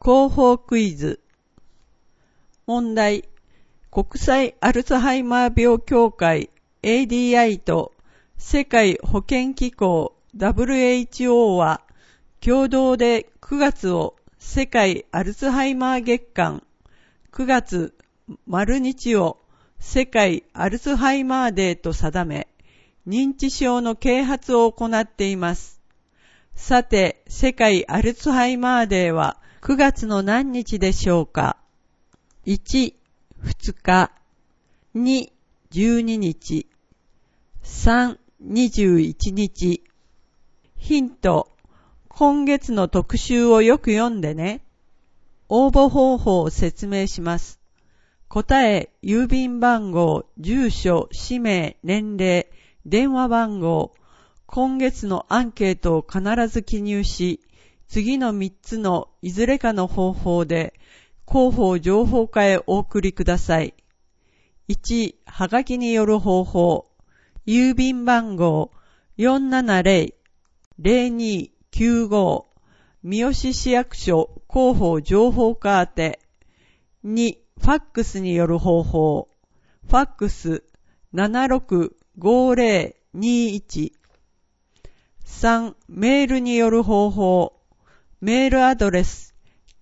広報クイズ。問題。国際アルツハイマー病協会 ADI と世界保健機構 WHO は共同で9月を世界アルツハイマー月間、9月丸日を世界アルツハイマーデーと定め、認知症の啓発を行っています。さて、世界アルツハイマーデーは9月の何日でしょうか？ 1、2日、2、12日、3、21日。ヒント、今月の特集をよく読んでね。応募方法を説明します。答え、郵便番号、住所、氏名、年齢、電話番号、今月のアンケートを必ず記入し、次の3つのいずれかの方法で広報情報課へお送りください。1、はがきによる方法。郵便番号 470-0295 三好市役所広報情報課宛て。2、ファックスによる方法。ファックス 765021。3、メールによる方法。メールアドレス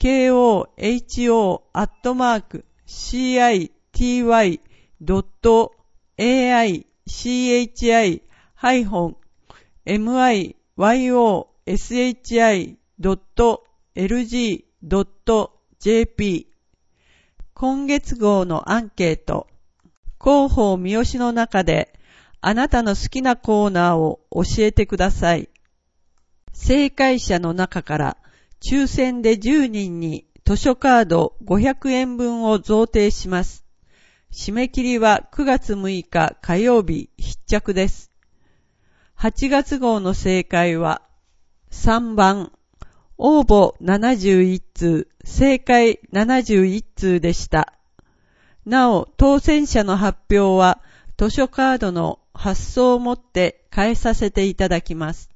koho@citi-chi-miyoshi.lg.jp。 今月号のアンケート。広報三好の中であなたの好きなコーナーを教えてください。正解者の中から抽選で10人に図書カード500円分を贈呈します。締め切りは9月6日火曜日必着です。8月号の正解は3番、応募71通、正解71通でした。なお、当選者の発表は図書カードの発送をもって返させていただきます。